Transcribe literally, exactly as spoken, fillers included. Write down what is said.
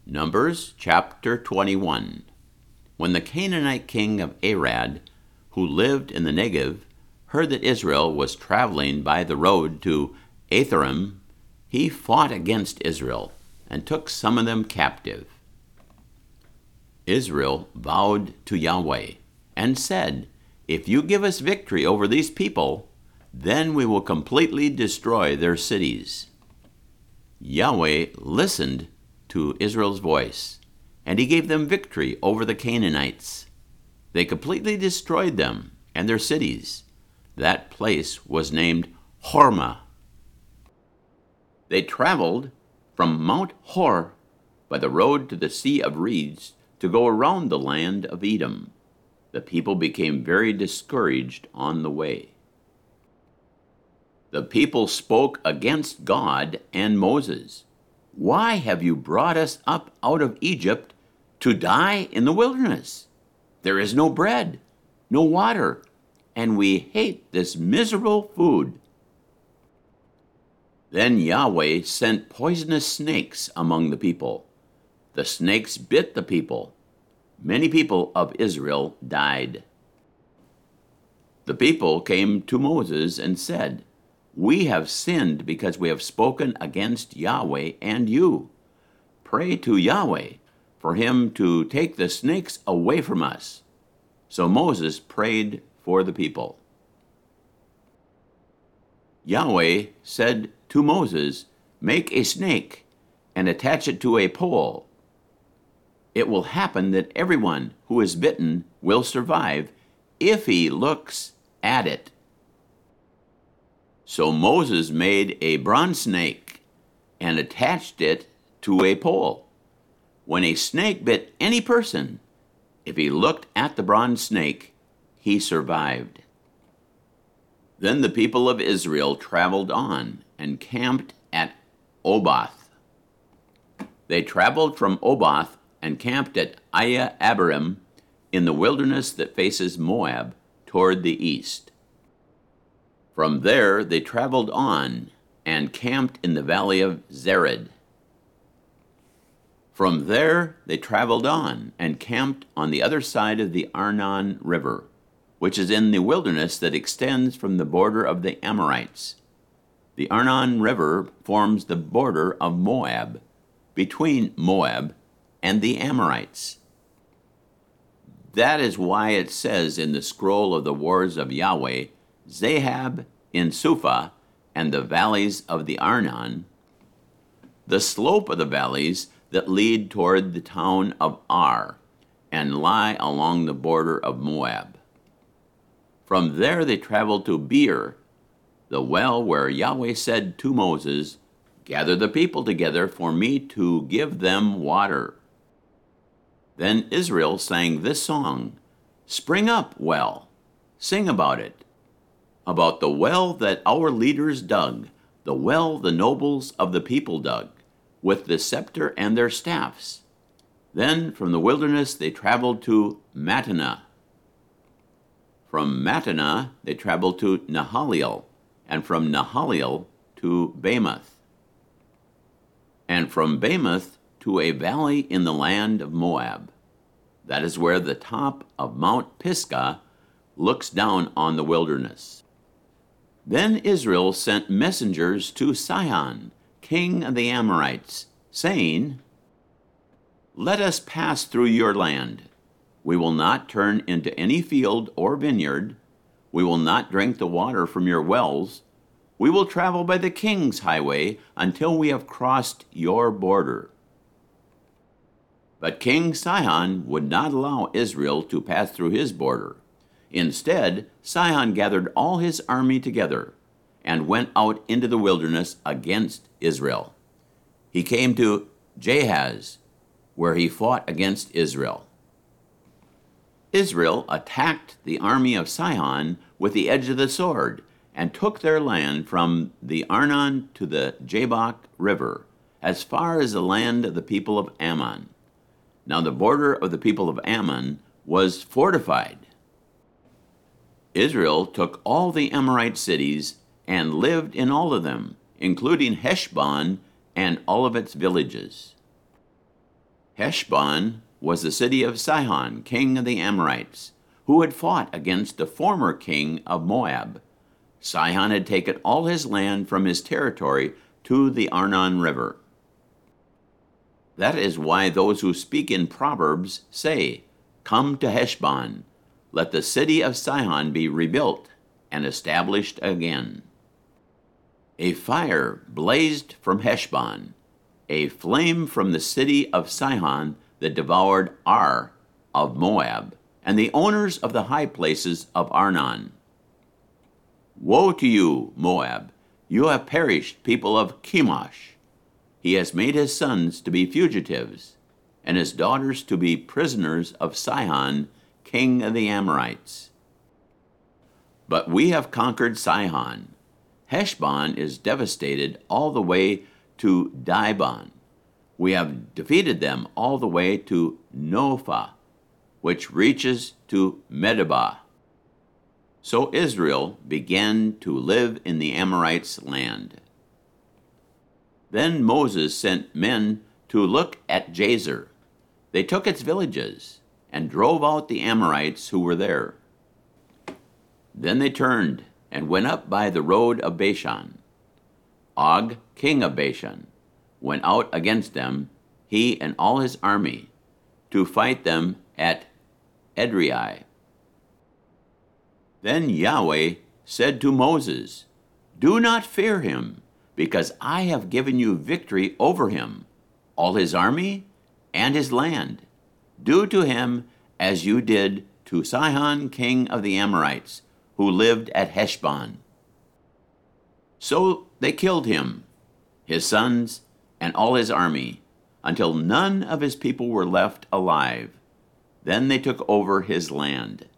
Numbers chapter twenty-one. When the Canaanite king of Arad, who lived in the Negev, heard that Israel was traveling by the road to Atharim, he fought against Israel and took some of them captive. Israel vowed to Yahweh and said, "If you give us victory over these people, then we will completely destroy their cities." Yahweh listened to Israel's voice, and he gave them victory over the Canaanites. They completely destroyed them and their cities. That place was named Hormah. They traveled from Mount Hor by the road to the Sea of Reeds to go around the land of Edom. The people became very discouraged on the way. The people spoke against God and Moses. "Why have you brought us up out of Egypt to die in the wilderness? There is no bread, no water, and we hate this miserable food." Then Yahweh sent poisonous snakes among the people. The snakes bit the people. Many people of Israel died. The people came to Moses and said, "We have sinned because we have spoken against Yahweh and you. Pray to Yahweh for him to take the snakes away from us." So Moses prayed for the people. Yahweh said to Moses, "Make a snake and attach it to a pole. It will happen that everyone who is bitten will survive if he looks at it." So Moses made a bronze snake and attached it to a pole. When a snake bit any person, if he looked at the bronze snake, he survived. Then the people of Israel traveled on and camped at Oboth. They traveled from Oboth and camped at Iye Abarim in the wilderness that faces Moab toward the east. From there they traveled on and camped in the valley of Zered. From there they traveled on and camped on the other side of the Arnon River, which is in the wilderness that extends from the border of the Amorites. The Arnon River forms the border of Moab, between Moab and the Amorites. That is why it says in the scroll of the wars of Yahweh, Zahab in Suphah and the valleys of the Arnon, the slope of the valleys that lead toward the town of Ar and lie along the border of Moab. From there they traveled to Beer, the well where Yahweh said to Moses, "Gather the people together for me to give them water." Then Israel sang this song, "Spring up, well, sing about it, about the well that our leaders dug, the well the nobles of the people dug, with the scepter and their staffs." Then from the wilderness they traveled to Mattanah. From Mattanah they traveled to Nahaliel, and from Nahaliel to Bamoth, and from Bamoth to a valley in the land of Moab. That is where the top of Mount Pisgah looks down on the wilderness. Then Israel sent messengers to Sihon, king of the Amorites, saying, "Let us pass through your land. We will not turn into any field or vineyard. We will not drink the water from your wells. We will travel by the king's highway until we have crossed your border." But King Sihon would not allow Israel to pass through his border. Instead, Sihon gathered all his army together and went out into the wilderness against Israel. He came to Jahaz, where he fought against Israel. Israel attacked the army of Sihon with the edge of the sword and took their land from the Arnon to the Jabbok River, as far as the land of the people of Ammon. Now the border of the people of Ammon was fortified. Israel took all the Amorite cities and lived in all of them, including Heshbon and all of its villages. Heshbon was the city of Sihon, king of the Amorites, who had fought against the former king of Moab. Sihon had taken all his land from his territory to the Arnon River. That is why those who speak in Proverbs say, "Come to Heshbon, let the city of Sihon be rebuilt and established again." A fire blazed from Heshbon, a flame from the city of Sihon that devoured Ar of Moab, and the owners of the high places of Arnon. Woe to you, Moab! You have perished, people of Chemosh. He has made his sons to be fugitives, and his daughters to be prisoners of Sihon, king of the Amorites. But we have conquered Sihon. Heshbon is devastated all the way to Dibon. We have defeated them all the way to Nophah, which reaches to Medeba. So Israel began to live in the Amorites' land. Then Moses sent men to look at Jazer. They took its villages and drove out the Amorites who were there. Then they turned and went up by the road of Bashan. Og, king of Bashan, went out against them, he and all his army, to fight them at Edrei. Then Yahweh said to Moses, "Do not fear him, because I have given you victory over him, all his army, and his land. Do to him as you did to Sihon, king of the Amorites, who lived at Heshbon." So they killed him, his sons, and all his army, until none of his people were left alive. Then they took over his land.